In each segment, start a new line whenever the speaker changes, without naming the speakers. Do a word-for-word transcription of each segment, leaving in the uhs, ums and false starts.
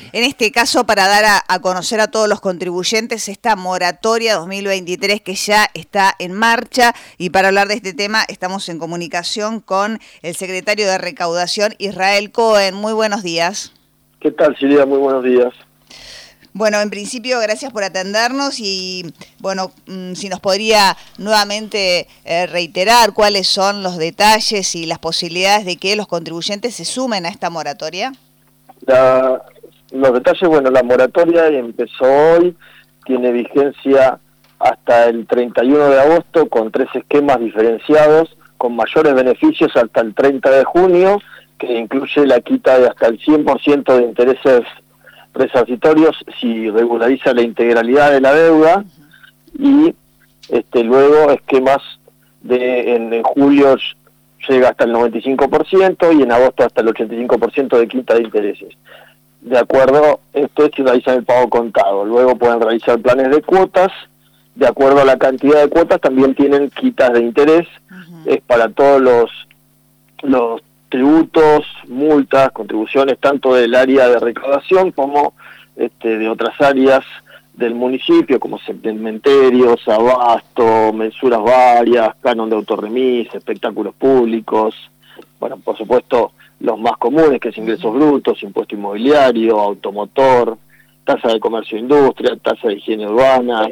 en este caso para dar a, a conocer a todos los contribuyentes esta moratoria dos mil veintitrés que ya está en marcha, y para hablar de este tema estamos en comunicación con el secretario de Recaudación, Israel Cohen. Muy buenos días.
¿Qué tal, Silvia? Muy buenos días.
Bueno, en principio, gracias por atendernos y, bueno, si nos podría nuevamente eh, reiterar cuáles son los detalles y las posibilidades de que los contribuyentes se sumen a esta moratoria.
La, los detalles, bueno, la moratoria empezó hoy, tiene vigencia hasta el treinta y uno de agosto con tres esquemas diferenciados, con mayores beneficios hasta el treinta de junio, que incluye la quita de hasta el cien por ciento de intereses resarcitorios si regulariza la integralidad de la deuda, y este luego esquemas de en, en julio llega hasta el noventa y cinco por ciento y en agosto hasta el ochenta y cinco por ciento de quita de intereses. De acuerdo, esto es si realizan el pago contado. Luego pueden realizar planes de cuotas. De acuerdo a la cantidad de cuotas también tienen quitas de interés. Uh-huh. Es para todos los los tributos, multas, contribuciones, tanto del área de recaudación como este, de otras áreas del municipio, como cementerios, abasto, mensuras varias, canon de autorremis, espectáculos públicos, bueno, por supuesto, los más comunes, que es ingresos brutos, impuesto inmobiliario, automotor, tasa de comercio e industria, tasa de higiene urbana,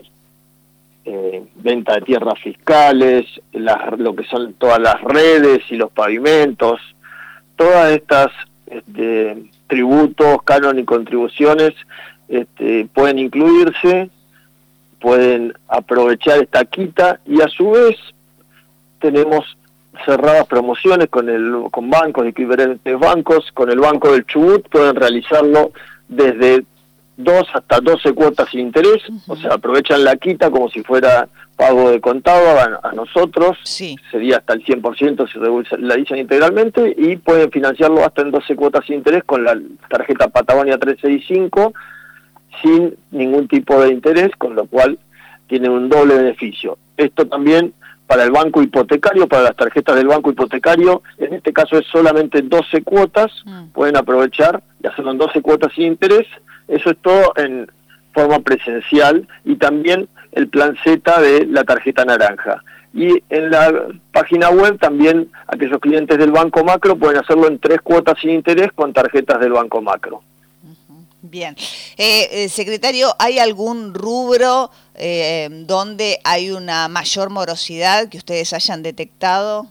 Eh, venta de tierras fiscales, las, lo que son todas las redes y los pavimentos, todas estas este, tributos, canon y contribuciones este, pueden incluirse, pueden aprovechar esta quita, y a su vez tenemos cerradas promociones con el con bancos, diferentes bancos. Con el Banco del Chubut pueden realizarlo desde dos hasta doce cuotas sin interés. Uh-huh. O sea, aprovechan la quita como si fuera pago de contado a, a nosotros, sí. Sería hasta el cien por ciento si la dicen integralmente, y pueden financiarlo hasta en doce cuotas sin interés con la tarjeta Patagonia trescientos sesenta y cinco sin ningún tipo de interés, con lo cual tienen un doble beneficio. Esto también para el banco hipotecario, para las tarjetas del banco hipotecario, en este caso es solamente doce cuotas, uh-huh. Pueden aprovechar y hacerlo en doce cuotas sin interés. Eso es todo en forma presencial, y también el plan Z de la tarjeta naranja. Y en la página web también aquellos clientes del Banco Macro pueden hacerlo en tres cuotas sin interés con tarjetas del Banco Macro.
Bien. Eh, eh, secretario, ¿hay algún rubro eh, donde hay una mayor morosidad que ustedes hayan detectado?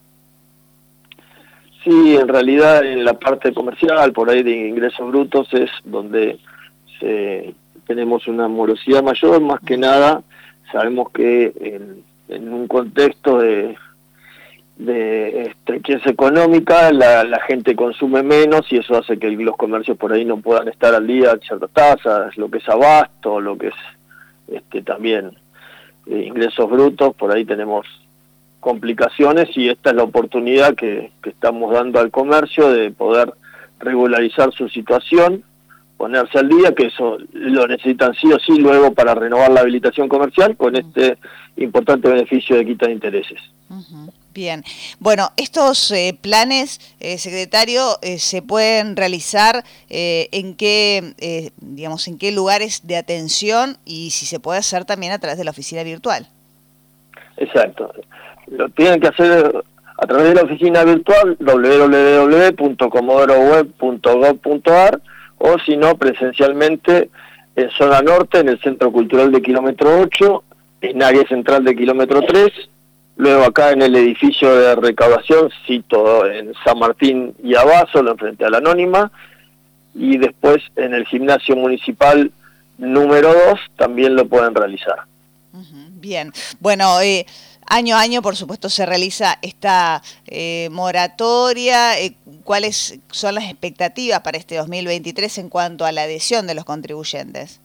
Sí, en realidad en la parte comercial, por ahí de ingresos brutos, es donde se, tenemos una morosidad mayor. Más que nada, sabemos que en, en un contexto de, de estrechez económica, la, la gente consume menos, y eso hace que los comercios por ahí no puedan estar al día a ciertas tasas, lo que es abasto, lo que es este también eh, ingresos brutos. Por ahí tenemos complicaciones, y esta es la oportunidad que, que estamos dando al comercio de poder regularizar su situación, ponerse al día, que eso lo necesitan sí o sí luego para renovar la habilitación comercial, con este importante beneficio de quita de intereses.
Uh-huh. Bien. Bueno, estos eh, planes, eh, secretario, eh, se pueden realizar eh, en qué, eh, digamos, en qué lugares de atención, y si se puede hacer también a través de la oficina virtual.
Exacto. Lo tienen que hacer a través de la oficina virtual doble u doble u doble u punto comodoro web punto gob punto a r, o si no, presencialmente en zona norte, en el Centro Cultural de Kilómetro ocho, en área central de Kilómetro tres, luego acá en el edificio de recaudación, cito en San Martín y Abazo, frente a la Anónima, y después en el gimnasio municipal número dos también lo pueden realizar.
Uh-huh. Bien, bueno, eh, año a año, por supuesto, se realiza esta eh, moratoria. Eh, ¿Cuáles son las expectativas para este dos mil veintitrés en cuanto a la adhesión de los contribuyentes?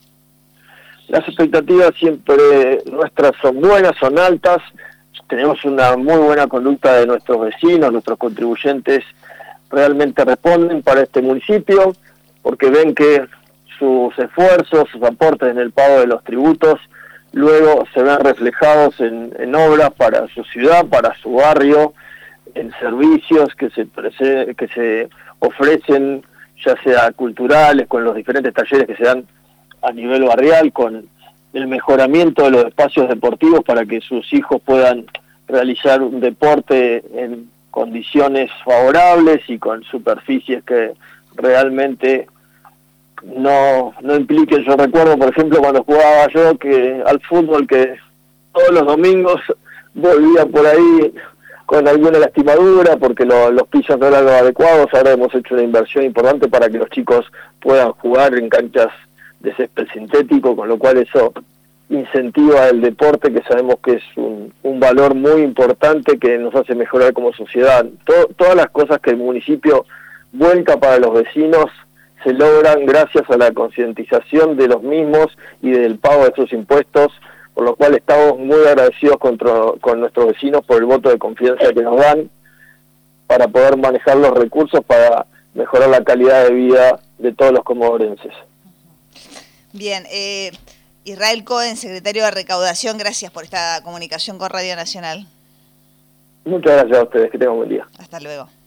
Las expectativas siempre nuestras son buenas, son altas. Tenemos una muy buena conducta de nuestros vecinos, nuestros contribuyentes realmente responden para este municipio, porque ven que sus esfuerzos, sus aportes en el pago de los tributos, luego se ven reflejados en, en obras para su ciudad, para su barrio, en servicios que se que se ofrecen ya sea culturales, con los diferentes talleres que se dan a nivel barrial, con el mejoramiento de los espacios deportivos para que sus hijos puedan realizar un deporte en condiciones favorables y con superficies que realmente no, no impliquen. Yo recuerdo, por ejemplo, cuando jugaba yo que al fútbol, que todos los domingos volvía por ahí con alguna lastimadura porque lo, los pisos no eran los adecuados. Ahora hemos hecho una inversión importante para que los chicos puedan jugar en canchas de césped sintético, con lo cual eso incentiva el deporte, que sabemos que es un, un valor muy importante que nos hace mejorar como sociedad. Todo, todas las cosas que el municipio vuelca para los vecinos se logran gracias a la concientización de los mismos y del pago de sus impuestos, por lo cual estamos muy agradecidos contra, con nuestros vecinos por el voto de confianza que nos dan para poder manejar los recursos para mejorar la calidad de vida de todos los comodorenses.
Bien, eh, Israel Cohen, secretario de Recaudación, gracias por esta comunicación con Radio Nacional.
Muchas gracias a ustedes, que tengan un buen día.
Hasta luego.